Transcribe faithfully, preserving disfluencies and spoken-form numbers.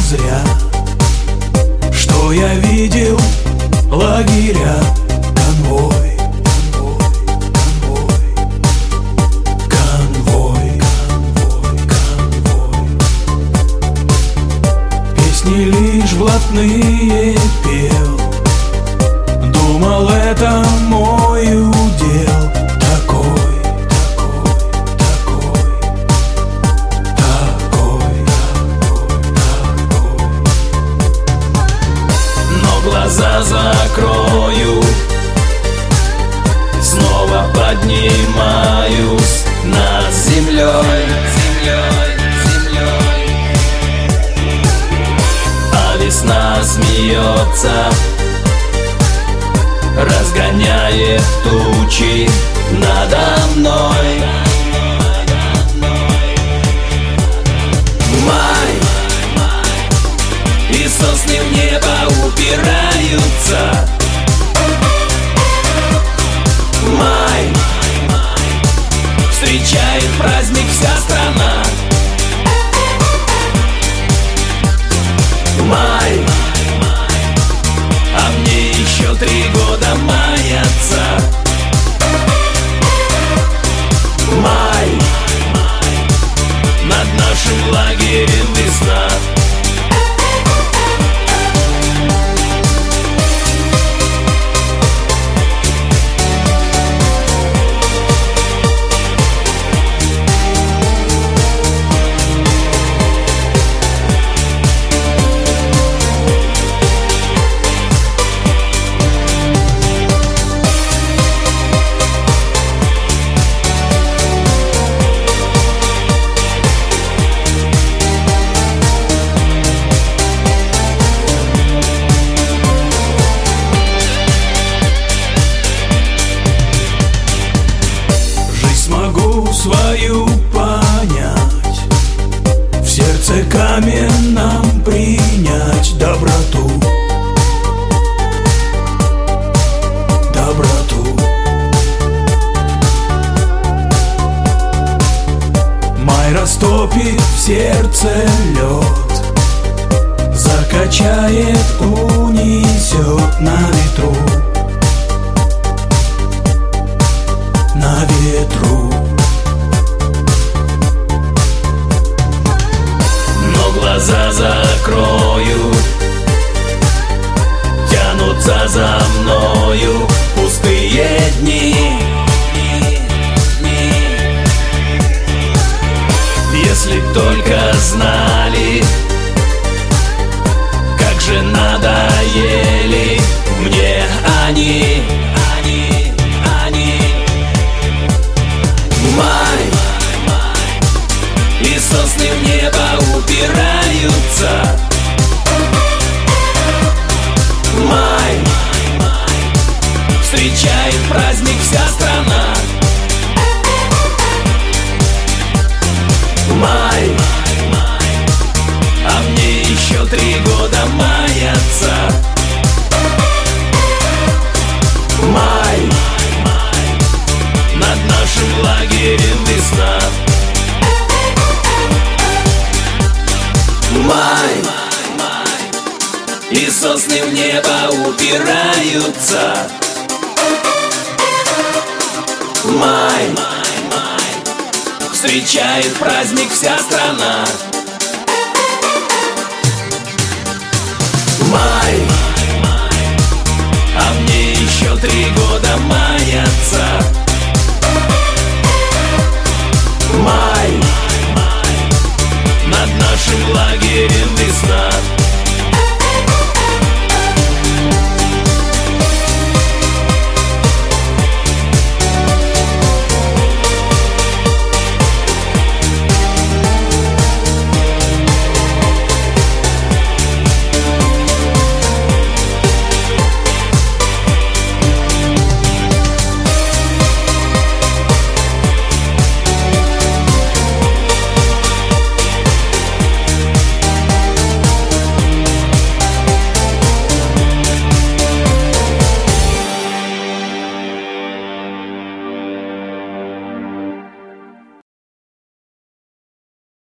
зря, что я видел лагеря, конвой, конвой, конвой, конвой, конвой. Песни лишь блатные пел, думал, это мой удел. Такой, такой, такой, такой, такой. Но глаза закрою, снова поднимаюсь над землей, землей, землей. А весна смеется, разгоняет тучи надо мной. Май, и сосны в небо упираются. Май, встречает праздник вся страна. Май, а мне еще три года маяться. Май, над нашим лагерем весна. Свою понять, в сердце каменном принять доброту, доброту. Май растопит в сердце лед, закачает, унесет на ветру, на ветру. Глаза закрою, тянутся за мною пустые дни. Если б только знали, как же надоели мне они, они, они. Май, и сосны в небо упираются. Май, встречает праздник вся страна. Май, а мне еще три года маяться. Май, над нашим лагерем весна. Май, и сосны в небо упираются. Май, встречает праздник вся страна. Май, а мне еще три года